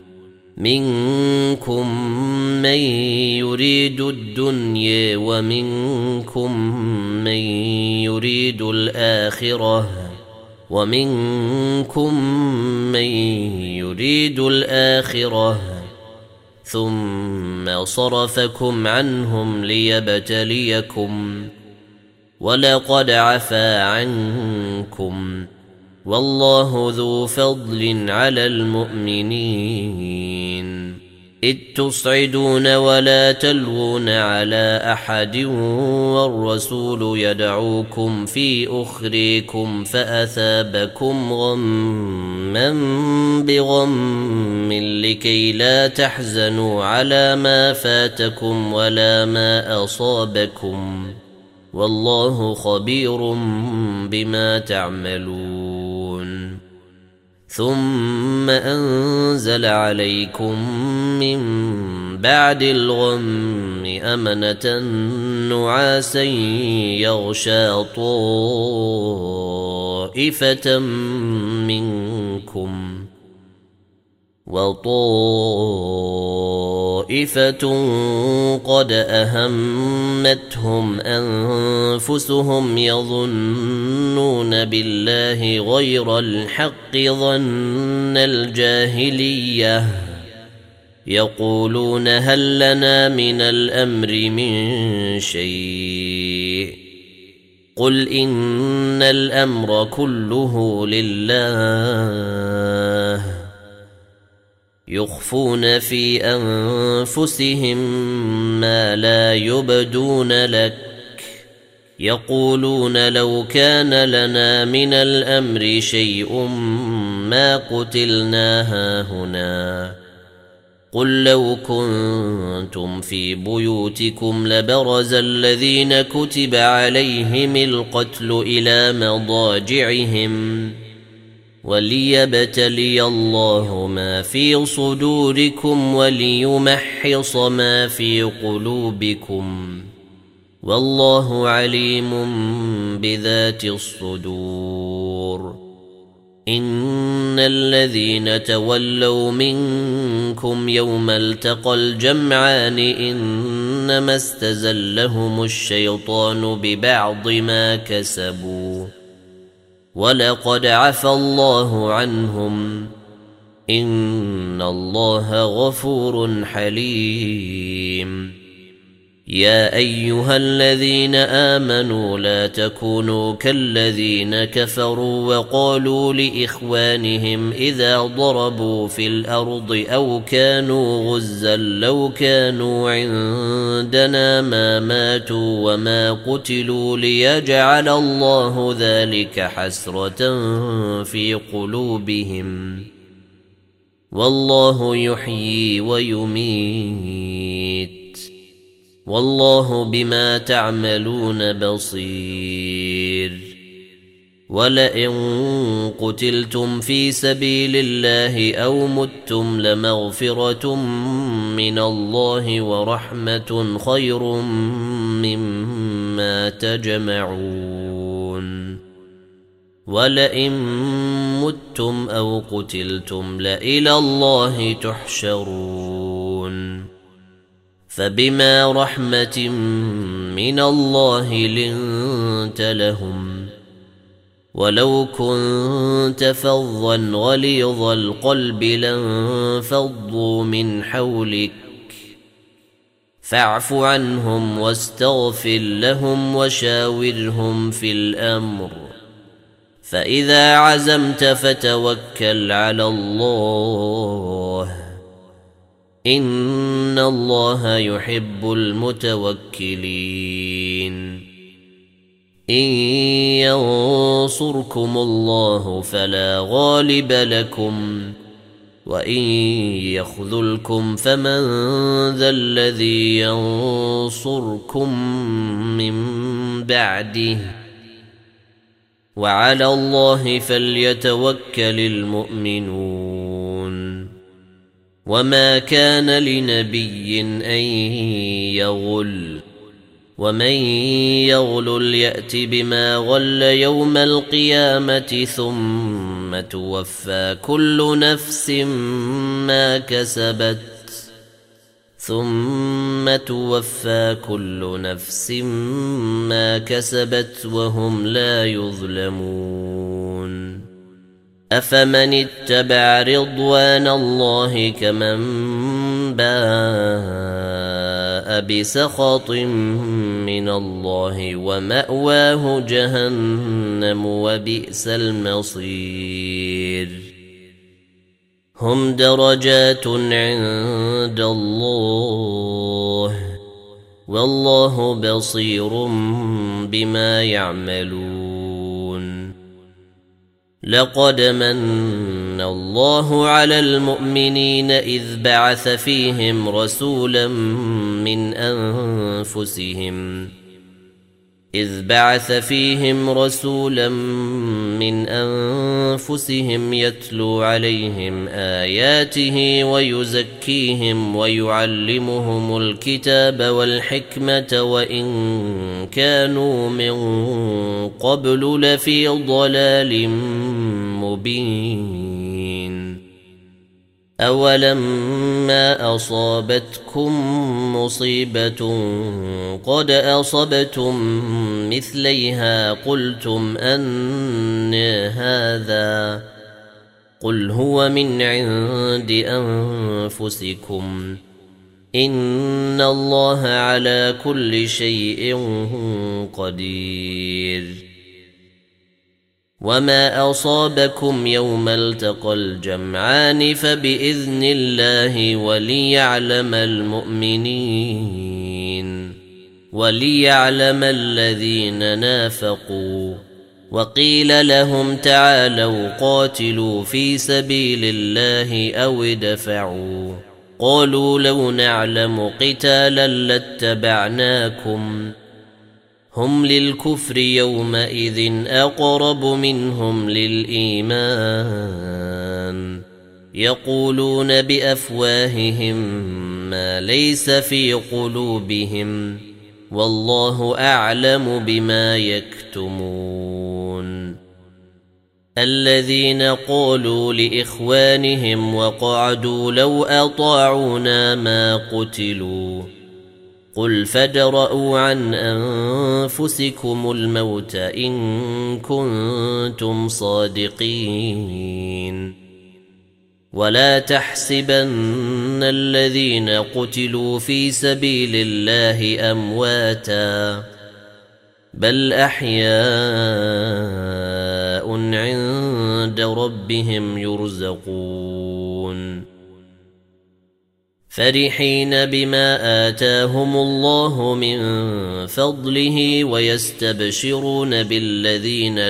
منكم من يريد الدنيا ومنكم من يريد الآخرة ثم صرفكم عنهم ليبتليكم ولقد عفا عنكم والله ذو فضل على المؤمنين إذ تصعدون ولا تلوون على أحد والرسول يدعوكم في أخريكم فأثابكم غما بغم لكي لا تحزنوا على ما فاتكم ولا ما أصابكم والله خبير بما تعملون ثم أنزل عليكم من بعد الغم أمنة نعاسا يغشى طائفة منكم وطائفة قد أهمتهم أنفسهم يظنون بالله غير الحق ظن الجاهلية يقولون هل لنا من الأمر من شيء قل إن الأمر كله لله يخفون في أنفسهم ما لا يبدون لك يقولون لو كان لنا من الأمر شيء ما قتلنا هاهنا قل لو كنتم في بيوتكم لبرز الذين كتب عليهم القتل إلى مضاجعهم وليبتلي الله ما في صدوركم وليمحص ما في قلوبكم والله عليم بذات الصدور. إن الذين تولوا منكم يوم التقى الجمعان إنما استزلهم الشيطان ببعض ما كسبوا ولقد عفى الله عنهم إن الله غفور حليم. يا أيها الذين آمنوا لا تكونوا كالذين كفروا وقالوا لإخوانهم إذا ضربوا في الأرض أو كانوا غزا لو كانوا عندنا ما ماتوا وما قتلوا ليجعل الله ذلك حسرة في قلوبهم والله يحيي ويميت والله بما تعملون بصير. ولئن قتلتم في سبيل الله أو متم لمغفرة من الله ورحمة خير مما تجمعون. ولئن متم أو قتلتم لإلى الله تحشرون. فبما رحمة من الله لنت لهم ولو كنت فظا غليظ القلب لانفضوا من حولك فاعف عنهم واستغفر لهم وشاورهم في الأمر فإذا عزمت فتوكل على الله إن الله يحب المتوكلين. إن ينصركم الله فلا غالب لكم وإن يخذلكم فمن ذا الذي ينصركم من بعده وعلى الله فليتوكل المؤمنون. وما كان لنبي أن يغل ومن يغل يأت بما غل يوم القيامة ثم توفى كل نفس ما كسبت وهم لا يظلمون. أفمن اتبع رضوان الله كمن باء بسخط من الله ومأواه جهنم وبئس المصير. هم درجات عند الله والله بصير بما يعملون. لقد من الله على المؤمنين إذ بعث فيهم رسولا من أنفسهم يتلو عليهم آياته ويزكيهم ويعلمهم الكتاب والحكمة وإن كانوا من قبل لفي ضلال مبين. أولما أصابتكم مصيبة قد أصبتم مثليها قلتم أن هذا قل هو من عند أنفسكم إن الله على كل شيء قدير. وما أصابكم يوم التقى الجمعان فبإذن الله وليعلم المؤمنين وليعلم الذين نافقوا. وقيل لهم تعالوا قاتلوا في سبيل الله أو ادفعوا قالوا لو نعلم قتالا لاتبعناكم هم للكفر يومئذ أقرب منهم للإيمان يقولون بأفواههم ما ليس في قلوبهم والله أعلم بما يكتمون الذين قالوا لإخوانهم وقعدوا لو أطاعونا ما قتلوا قل فادرءوا عن أنفسكم الموت إن كنتم صادقين ولا تحسبن الذين قتلوا في سبيل الله أمواتا بل أحياء عند ربهم يرزقون فرحين بما آتاهم الله من فضله ويستبشرون بالذين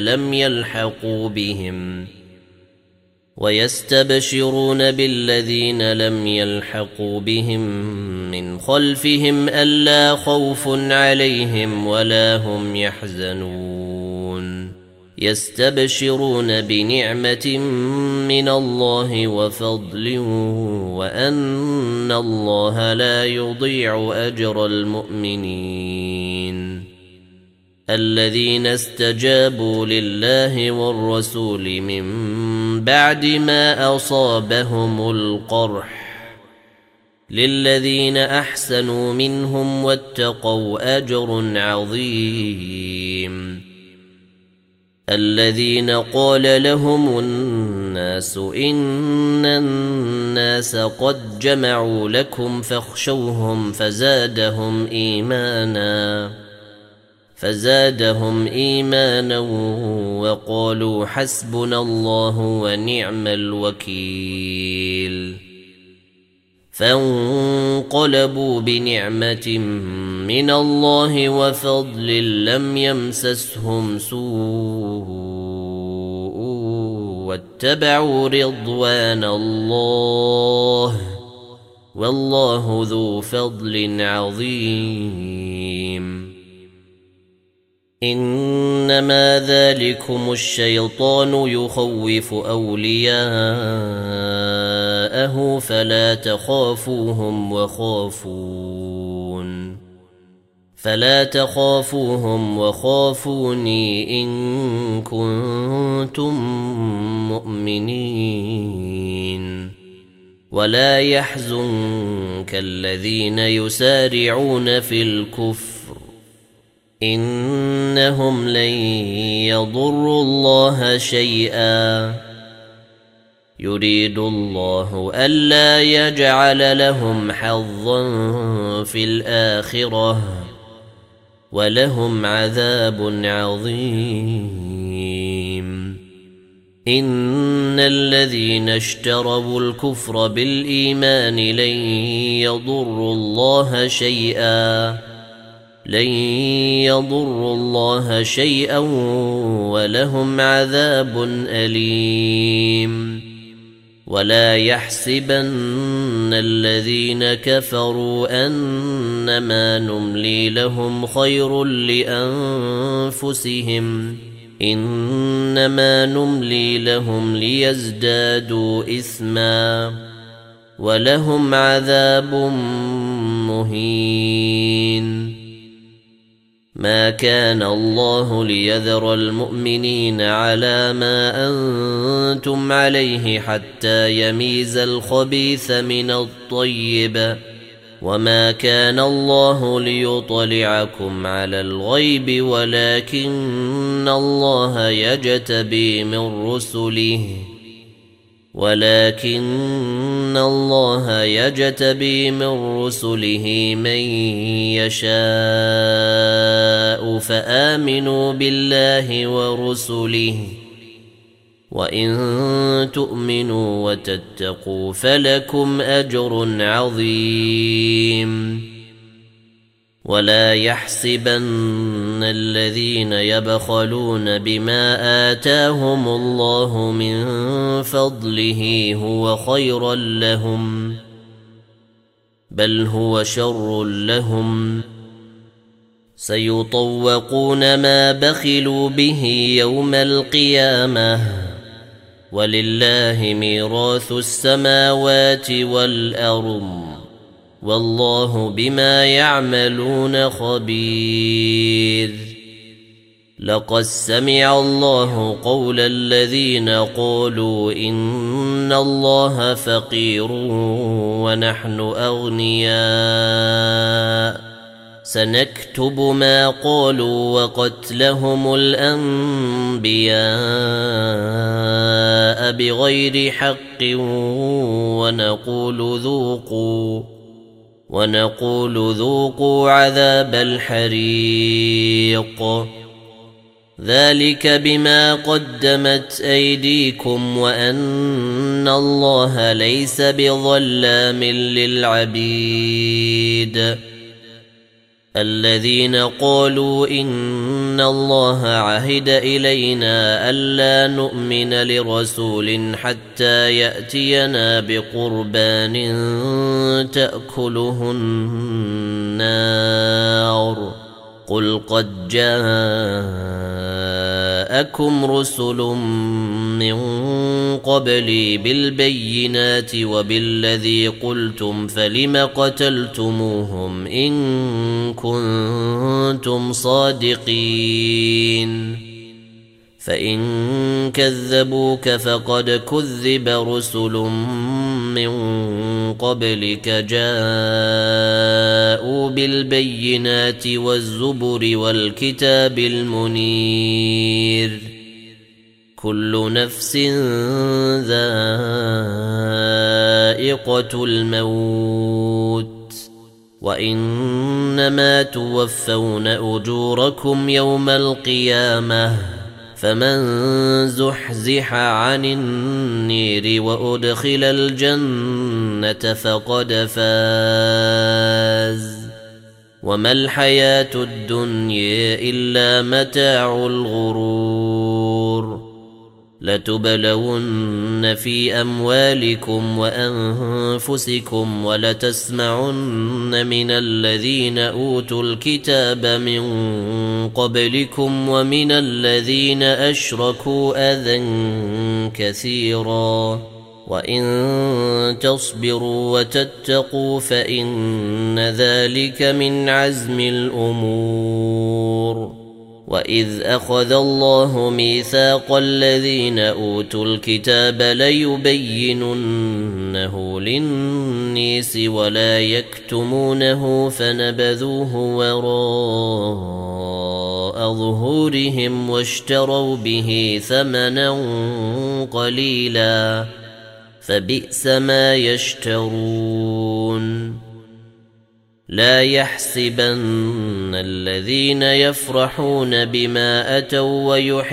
لم يلحقوا بهم من خلفهم ألا خوف عليهم ولا هم يحزنون يستبشرون بنعمة من الله وفضل وأن الله لا يضيع أجر المؤمنين الذين استجابوا لله والرسول من بعد ما أصابهم القرح للذين أحسنوا منهم واتقوا أجر عظيم الذين قال لهم الناس إن الناس قد جمعوا لكم فاخشوهم فزادهم إيمانا وقالوا حسبنا الله ونعم الوكيل فانقلبوا بنعمة من الله وفضل لم يمسسهم سوء واتبعوا رضوان الله والله ذو فضل عظيم إنما ذلكم الشيطان يخوف أولياءه فلا تخافوهم وخافوني إن كنتم مؤمنين ولا يحزنك الذين يسارعون في الكفر إنهم لن يضروا الله شيئا يريد الله ألا يجعل لهم حظا في الآخرة ولهم عذاب عظيم إن الذين اشتروا الكفر بالإيمان لن يضروا الله شيئا ولهم عذاب أليم ولا يحسبن الذين كفروا أنما نملي لهم خير لأنفسهم إنما نملي لهم ليزدادوا إثما ولهم عذاب مهين ما كان الله ليذر المؤمنين على ما أنتم عليه حتى يميز الخبيث من الطيب وما كان الله ليطلعكم على الغيب ولكن الله يجتبي من رسله من يشاء فآمنوا بالله ورسله وإن تؤمنوا وتتقوا فلكم أجر عظيم ولا يحسبن الذين يبخلون بما آتاهم الله من فضله هو خيرا لهم بل هو شر لهم سيطوقون ما بخلوا به يوم القيامة ولله ميراث السماوات والأرض والله بما يعملون خبير لقد سمع الله قول الذين قالوا إن الله فقير ونحن أغنياء سنكتب ما قالوا وقتلهم الأنبياء بغير حق ونقول ذوقوا عذاب الحريق ذلك بما قدمت أيديكم وأن الله ليس بظلام للعبيد الذين قالوا إن الله عهد إلينا ألا نؤمن لرسول حتى يأتينا بقربان تأكله النار قل قد جاءكم رسل من قبلي بالبينات وبالذي قلتم فلم قتلتموهم إن كنتم صادقين فإن كذبوك فقد كذب رسل من قبلك جاءوا بالبينات والزبر والكتاب المنير كل نفس ذائقة الموت وإنما توفون أجوركم يوم القيامة فمن زحزح عن النير وأدخل الجنة فقد فاز وما الحياة الدنيا إلا متاع الغرور لتبلون في أموالكم وأنفسكم ولتسمعن من الذين أوتوا الكتاب من قبلكم ومن الذين أشركوا أذى كثيرا وإن تصبروا وتتقوا فإن ذلك من عزم الأمور وإذ أخذ الله ميثاق الذين أوتوا الكتاب ليبيننه للناس ولا يكتمونه فنبذوه وراء ظهورهم واشتروا به ثمنا قليلا فبئس ما يشترون لا يحسبن الذين يفرحون بما أتوا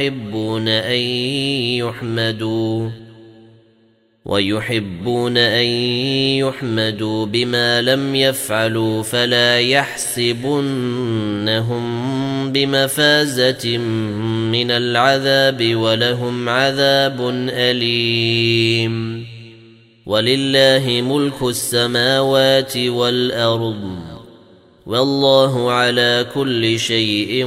ويحبون أن يحمدوا بما لم يفعلوا فلا يحسبنهم بمفازة من العذاب ولهم عذاب أليم ولله ملك السماوات والأرض والله على كل شيء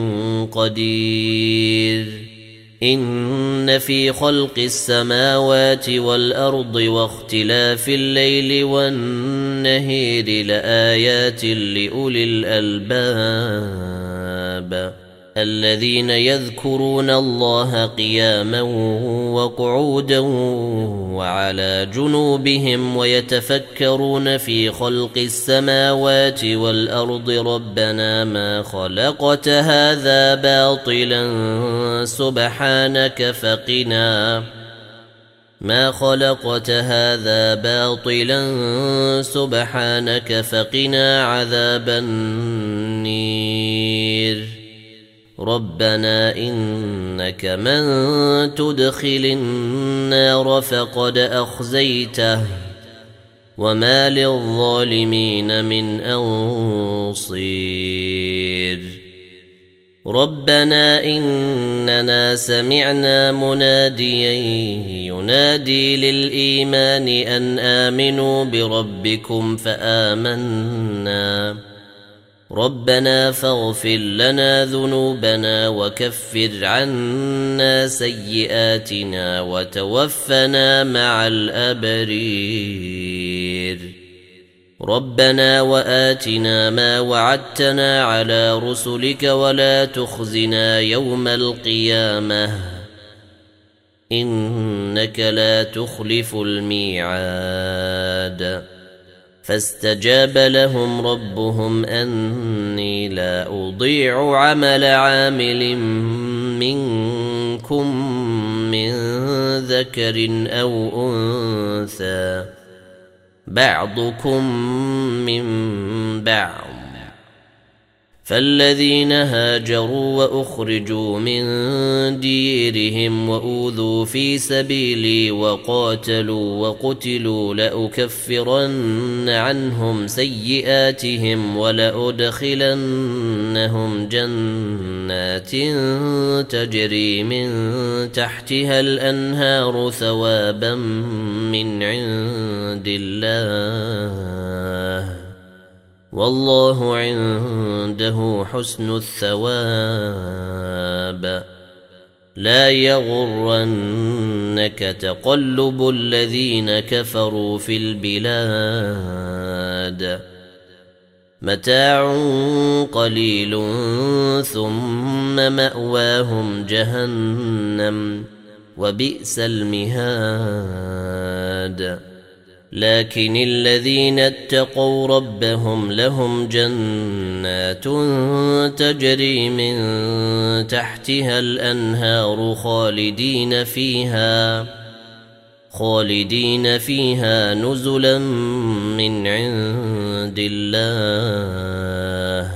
قدير إن في خلق السماوات والأرض واختلاف الليل والنهار لآيات لأولي الألباب الذين يذكرون الله قياما وقعودا وعلى جنوبهم ويتفكرون في خلق السماوات والأرض ربنا ما خلقت هذا باطلا سبحانك فقنا عذاب النير ربنا إنك من تدخل النار فقد أخزيته وما للظالمين من أنصير ربنا إننا سمعنا مناديا ينادي للإيمان أن آمنوا بربكم فآمنا ربنا فاغفر لنا ذنوبنا وكفر عنا سيئاتنا وتوفنا مع الأبرير ربنا وآتنا ما وعدتنا على رسلك ولا تخزنا يوم القيامة إنك لا تخلف الميعاد فاستجاب لهم ربهم أني لا أضيع عمل عامل منكم من ذكر أو أنثى بعضكم من بعض فالذين هاجروا وأخرجوا من ديرهم وأوذوا في سبيلي وقاتلوا وقتلوا لأكفرن عنهم سيئاتهم ولأدخلنهم جنات تجري من تحتها الأنهار ثوابا من عند الله والله عنده حسن الثواب لا يغرنك تقلب الذين كفروا في البلاد متاع قليل ثم مأواهم جهنم وبئس المهاد لكن الذين اتقوا ربهم لهم جنات تجري من تحتها الأنهار خالدين فيها نزلا من عند الله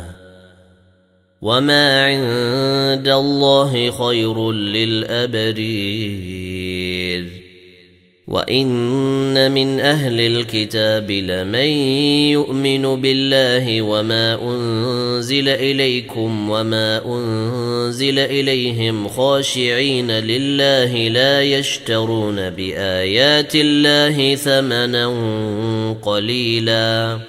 وما عند الله خير للأبرير وإن من أهل الكتاب لمن يؤمن بالله وما أنزل إليكم وما أنزل إليهم خاشعين لله لا يشترون بآيات الله ثمنا قليلا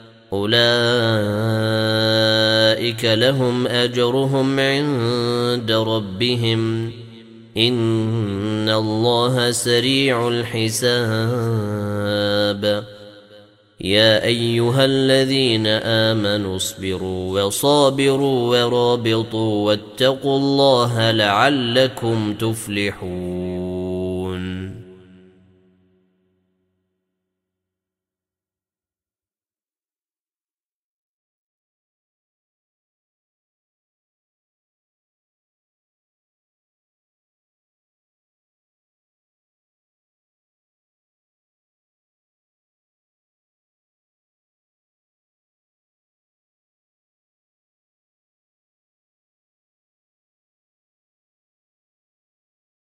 أولئك لهم أجرهم عند ربهم إن الله سريع الحساب يا أيها الذين آمنوا اصبروا وصابروا ورابطوا واتقوا الله لعلكم تفلحون